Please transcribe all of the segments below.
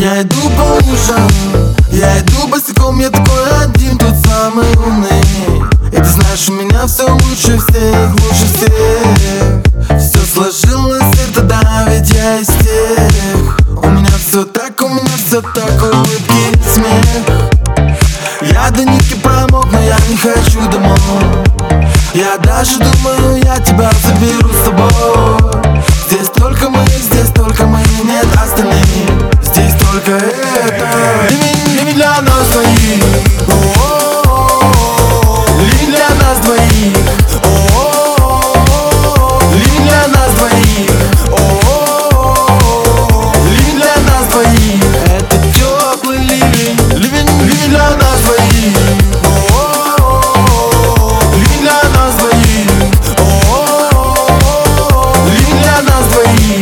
Я иду по лужам, я иду босиком, я такой один, тот самый умный. И ты знаешь, у меня все лучше всех, лучше всех. Все сложилось, это да, ведь я из тех. У меня все так, улыбки и смех. Я до нитки промок, но я не хочу домой. Я даже думаю, я тебя заберу с собой. Здесь только мы, нет остальных. Здесь только это. Ливень для нас двоих. Ливень для нас двоих. Ливень для нас двоих. Ливень для нас двоих. Это теплый ливень. Ливень для нас двоих. Ливень для нас двоих. Ливень для нас двоих.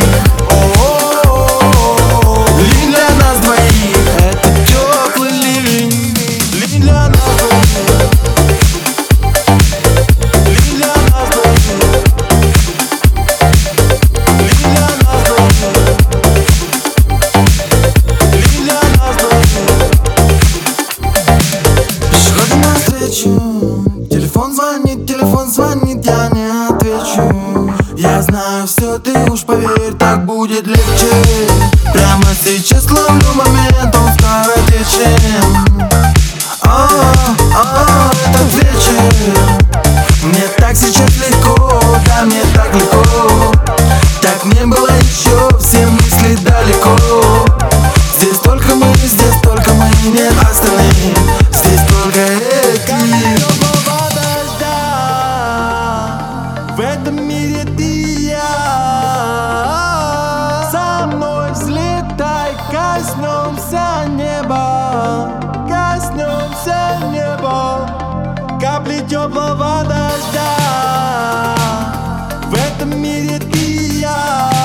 Ливень для нас двоих. Это теплый ливень. Ливень для нас двоих. Ливень для нас двоих. Ливень для нас двоих. Ливень для нас двоих. Пешеходы навстречу. Телефон звонит, я не отвечу. Я знаю все, ты уж поверь, так будет легче. Прямо сейчас ловлю момент, он скоротечен. Этот вечер. Мне так сейчас легко, да, мне так легко. Так не было еще, все мысли далеко. Здесь только мы, нет остальных. Здесь только эти. В этом мире ты и я. Со мной взлетай, коснемся неба. Коснемся неба. Капли теплого дождя. В этом мире ты и я.